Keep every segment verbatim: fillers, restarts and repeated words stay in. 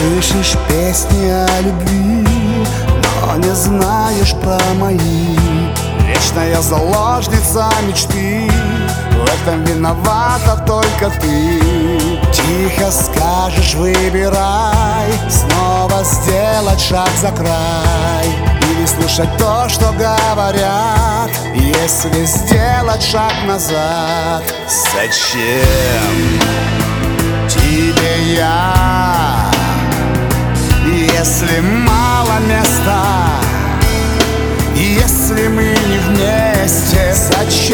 Слышишь песни о любви, но не знаешь про мои. Вечная заложница мечты, в этом виновата только ты. Тихо скажешь: выбирай, снова сделать шаг за край, или слушать то, что говорят, если сделать шаг назад. Зачем тебе я, если мало места, если мы не вместе? Зачем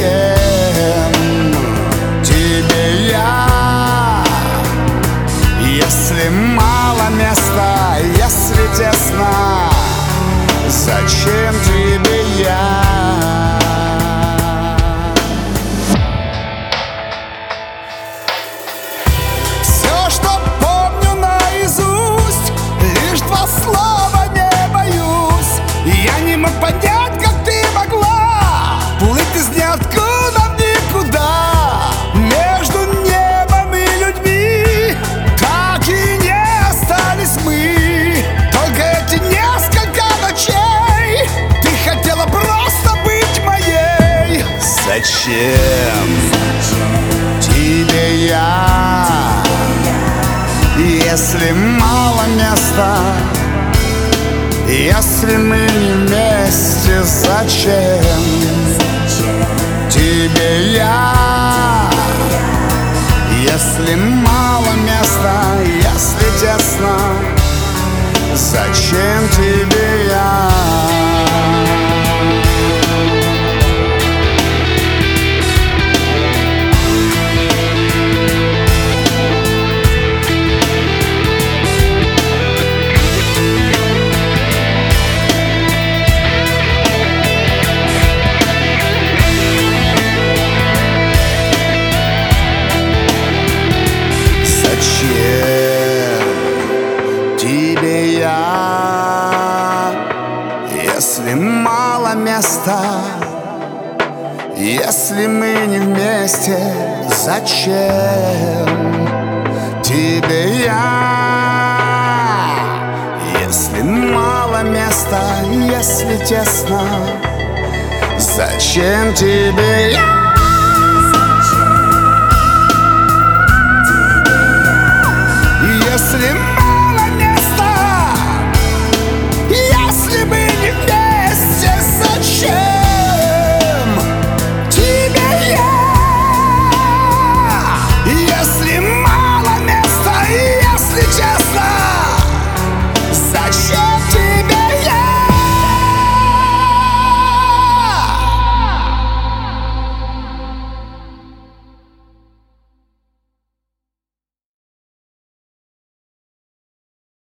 тебе я, если мало места, если тесно? Зачем тебе я? Все, что помню наизусть, лишь два слова: не боюсь. Я не мог понять, как ты могла плыть из ниоткуда в никуда. Между небом и людьми так и не остались мы. Только эти несколько ночей ты хотела просто быть моей. Зачем тебе я, если мало места, если мы не вместе? Зачем тебе я, если мало места, если тесно? Зачем тебе я? Тебе я, если мало места, если мы не вместе? Зачем тебе я, если мало места, если тесно? Зачем тебе я?